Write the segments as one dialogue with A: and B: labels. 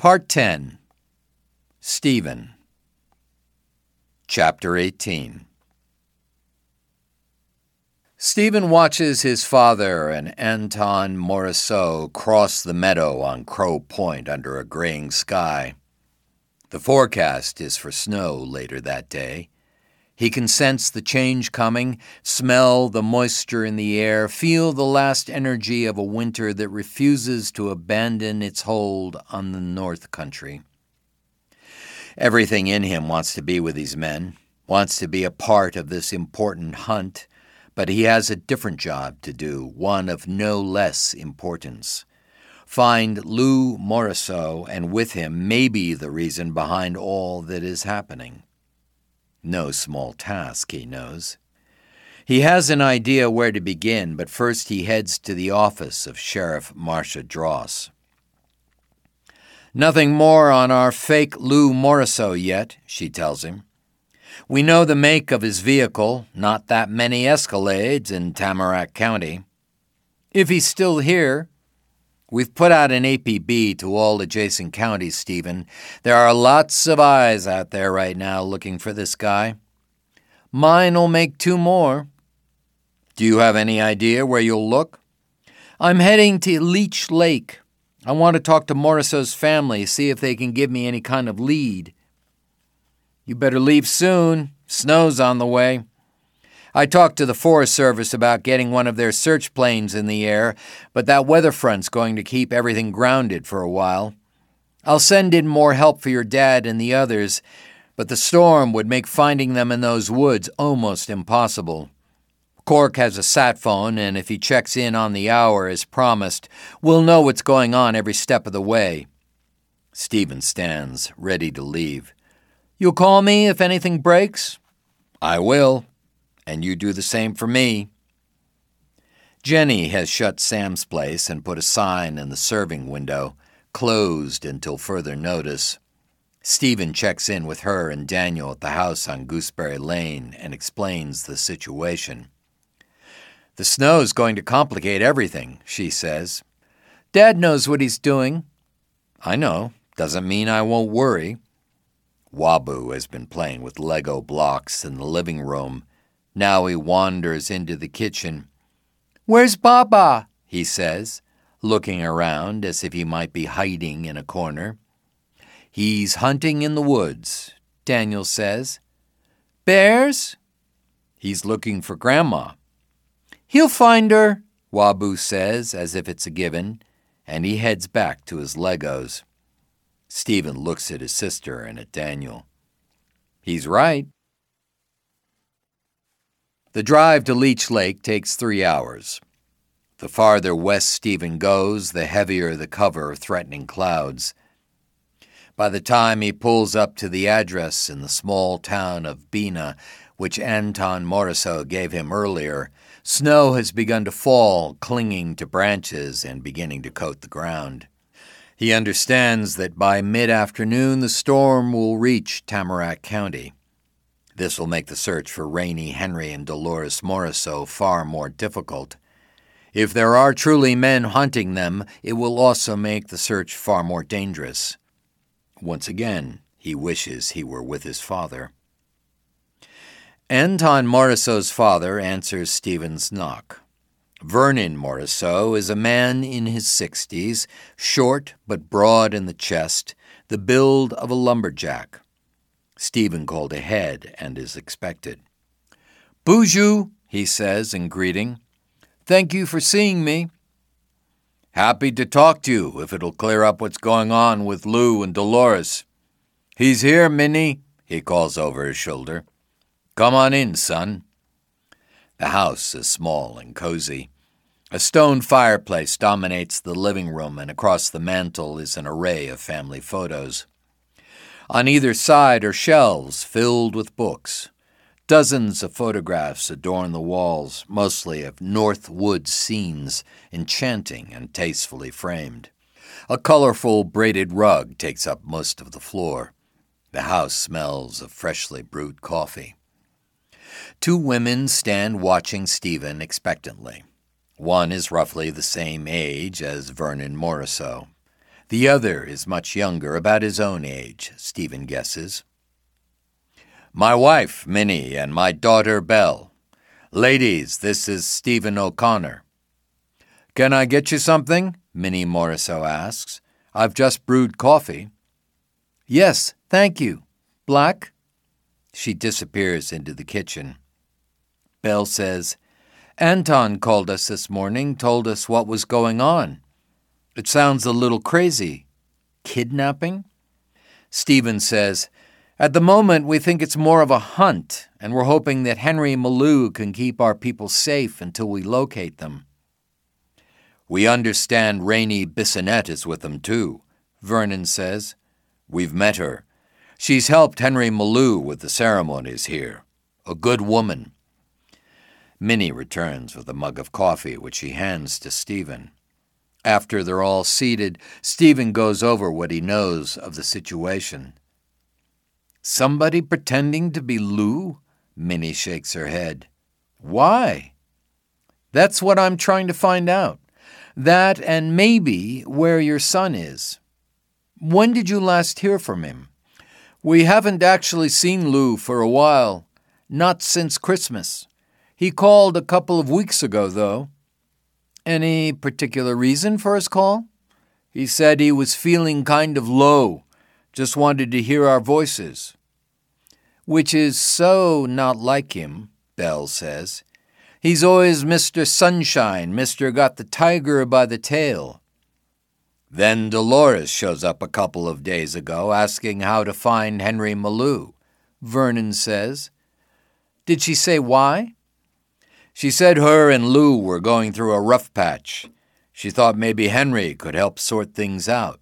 A: Part 10. Stephen. Chapter 18. Stephen watches his father and Anton Morisseau cross the meadow on Crow Point under a graying sky. The forecast is for snow later that day. He can sense the change coming, smell the moisture in the air, feel the last energy of a winter that refuses to abandon its hold on the North Country. Everything in him wants to be with these men, wants to be a part of this important hunt, but he has a different job to do, one of no less importance. Find Lou Morisseau, and with him maybe the reason behind all that is happening. No small task, he knows. He has an idea where to begin, but first he heads to the office of Sheriff Marcia Dross. "Nothing more on our fake Lou Morisseau yet," she tells him. "We know the make of his vehicle, not that many Escalades in Tamarack County. If he's still here, we've put out an APB to all adjacent counties, Stephen. There are lots of eyes out there right now looking for this guy. Mine'll make 2 more. Do you have any idea where you'll look?" "I'm heading to Leech Lake. I want to talk to Morisseau's family, see if they can give me any kind of lead." "You better leave soon. Snow's on the way. I talked to the Forest Service about getting one of their search planes in the air, but that weather front's going to keep everything grounded for a while. I'll send in more help for your dad and the others, but the storm would make finding them in those woods almost impossible. Cork has a sat phone, and if he checks in on the hour as promised, we'll know what's going on every step of the way." Stephen stands, ready to leave. "You'll call me if anything breaks?" "I will. And you do the same for me." Jenny has shut Sam's place and put a sign in the serving window, closed until further notice. Stephen checks in with her and Daniel at the house on Gooseberry Lane and explains the situation. "The snow's going to complicate everything," she says. "Dad knows what he's doing." "I know. Doesn't mean I won't worry." Wabu has been playing with Lego blocks in the living room. Now he wanders into the kitchen. "Where's Baba?" he says, looking around as if he might be hiding in a corner. "He's hunting in the woods," Daniel says. "Bears?" "He's looking for Grandma." "He'll find her," Wabu says, as if it's a given, and he heads back to his Legos. Stephen looks at his sister and at Daniel. He's right. The drive to Leech Lake takes 3 hours. The farther west Stephen goes, the heavier the cover of threatening clouds. By the time he pulls up to the address in the small town of Bena, which Anton Morisseau gave him earlier, snow has begun to fall, clinging to branches and beginning to coat the ground. He understands that by mid-afternoon the storm will reach Tamarack County. This will make the search for Rainey Henry and Dolores Morisseau far more difficult. If there are truly men hunting them, it will also make the search far more dangerous. Once again, he wishes he were with his father. Anton Morisseau's father answers Stephen's knock. Vernon Morisseau is a man in his 60s, short but broad in the chest, the build of a lumberjack. Stephen called ahead and is expected. "Bonjour," he says in greeting. "Thank you for seeing me." "Happy to talk to you if it'll clear up what's going on with Lou and Dolores." "He's here, Minnie," he calls over his shoulder. "Come on in, son." The house is small and cozy. A stone fireplace dominates the living room, and across the mantel is an array of family photos. On either side are shelves filled with books. Dozens of photographs adorn the walls, mostly of North Woods scenes, enchanting and tastefully framed. A colorful braided rug takes up most of the floor. The house smells of freshly brewed coffee. 2 women stand watching Stephen expectantly. One is roughly the same age as Vernon Morisseau. The other is much younger, about his own age, Stephen guesses. My wife, Minnie, and my daughter, Belle. Ladies, this is Stephen O'Connor. Can I get you something? Minnie Morisseau asks. I've just brewed coffee. Yes, thank you. Black? She disappears into the kitchen. Belle says, Anton called us this morning, told us what was going on. It sounds a little crazy. Kidnapping? Stephen says, At the moment we think it's more of a hunt, and we're hoping that Henry Malou can keep our people safe until we locate them. We understand Rainey Bissonnette is with them too, Vernon says. We've met her. She's helped Henry Malou with the ceremonies here. A good woman. Minnie returns with a mug of coffee, which she hands to Stephen. After they're all seated, Stephen goes over what he knows of the situation. Somebody pretending to be Lou? Minnie shakes her head. Why? That's what I'm trying to find out. That and maybe where your son is. When did you last hear from him? We haven't actually seen Lou for a while. Not since Christmas. He called a couple of weeks ago, though. Any particular reason for his call? He said he was feeling kind of low. Just wanted to hear our voices. Which is so not like him, Belle says. He's always Mr. Sunshine, Mr. Got the Tiger by the Tail. Then Dolores shows up a couple of days ago asking how to find Henry Malou, Vernon says. Did she say why? She said her and Lou were going through a rough patch. She thought maybe Henry could help sort things out.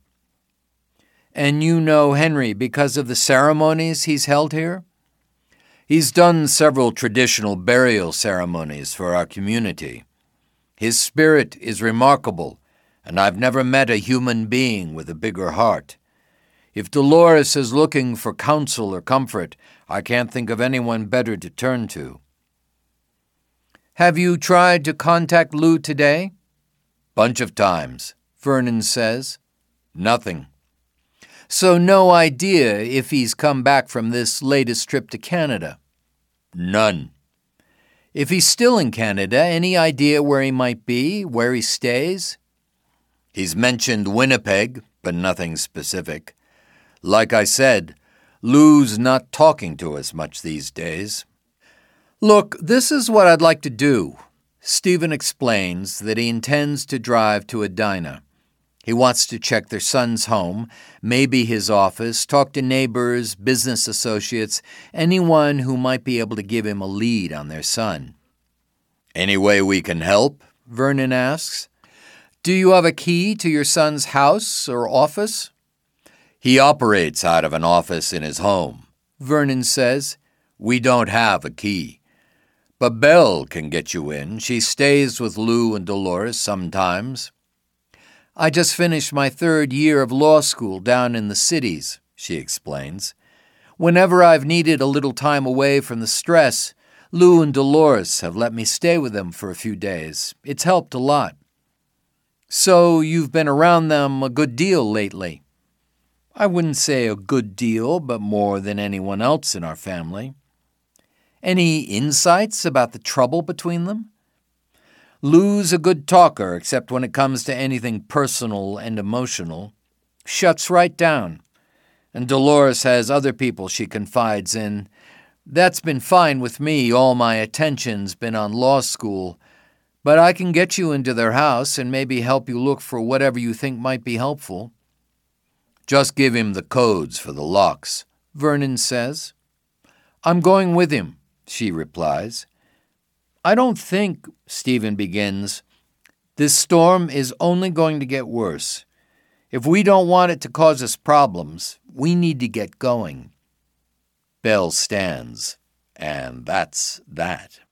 A: And you know Henry because of the ceremonies he's held here? He's done several traditional burial ceremonies for our community. His spirit is remarkable, and I've never met a human being with a bigger heart. If Dolores is looking for counsel or comfort, I can't think of anyone better to turn to. Have you tried to contact Lou today? Bunch of times, Vernon says. Nothing. So no idea if he's come back from this latest trip to Canada? None. If he's still in Canada, any idea where he might be, where he stays? He's mentioned Winnipeg, but nothing specific. Like I said, Lou's not talking to us much these days. Look, this is what I'd like to do. Stephen explains that he intends to drive to Edina. He wants to check their son's home, maybe his office, talk to neighbors, business associates, anyone who might be able to give him a lead on their son. Any way we can help? Vernon asks. Do you have a key to your son's house or office? He operates out of an office in his home, Vernon says. We don't have a key. But Belle can get you in. She stays with Lou and Dolores sometimes. I just finished my 3rd year of law school down in the cities, she explains. Whenever I've needed a little time away from the stress, Lou and Dolores have let me stay with them for a few days. It's helped a lot. So you've been around them a good deal lately. I wouldn't say a good deal, but more than anyone else in our family. Any insights about the trouble between them? Lou's a good talker, except when it comes to anything personal and emotional. Shuts right down. And Dolores has other people she confides in. That's been fine with me. All my attention's been on law school. But I can get you into their house and maybe help you look for whatever you think might be helpful. Just give him the codes for the locks, Vernon says. I'm going with him, she replies. I don't think, Stephen begins. This storm is only going to get worse. If we don't want it to cause us problems, we need to get going. Belle stands, and that's that.